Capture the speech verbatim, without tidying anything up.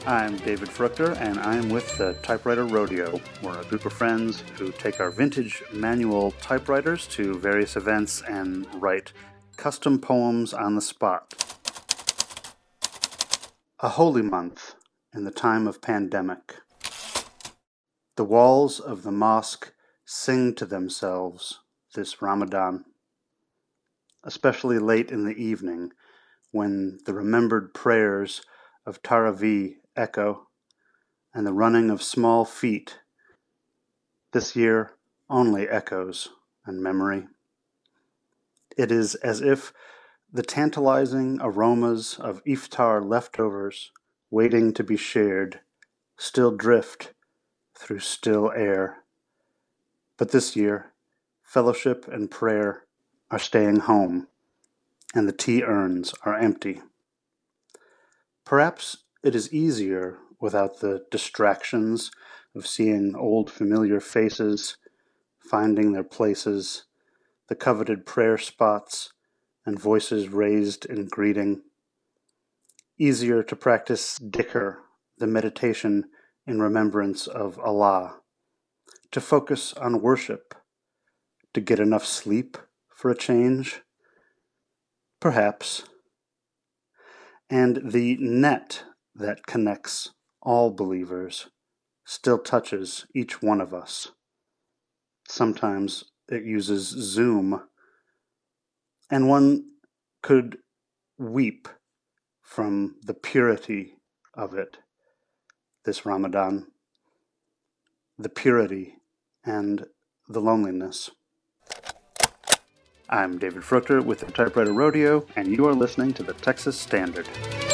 I'm David Fruchter, and I'm with the Typewriter Rodeo. We're a group of friends who take our vintage manual typewriters to various events and write custom poems on the spot. A holy month in the time of pandemic. The walls of the mosque sing to themselves this Ramadan, especially late in the evening when the remembered prayers of Tarawih echo and the running of small feet, this year only echoes and memory. It is as if the tantalizing aromas of iftar leftovers waiting to be shared still drift through still air. But this year, fellowship and prayer are staying home, and the tea urns are empty. Perhaps it is easier without the distractions of seeing old familiar faces, finding their places, the coveted prayer spots, and voices raised in greeting. Easier to practice dhikr, the meditation in remembrance of Allah, to focus on worship, to get enough sleep for a change? Perhaps. And the net that connects all believers still touches each one of us. Sometimes it uses Zoom, and one could weep from the purity of it this Ramadan, the purity and the loneliness. I'm David Fruchter with the Typewriter Rodeo, and you are listening to the Texas Standard.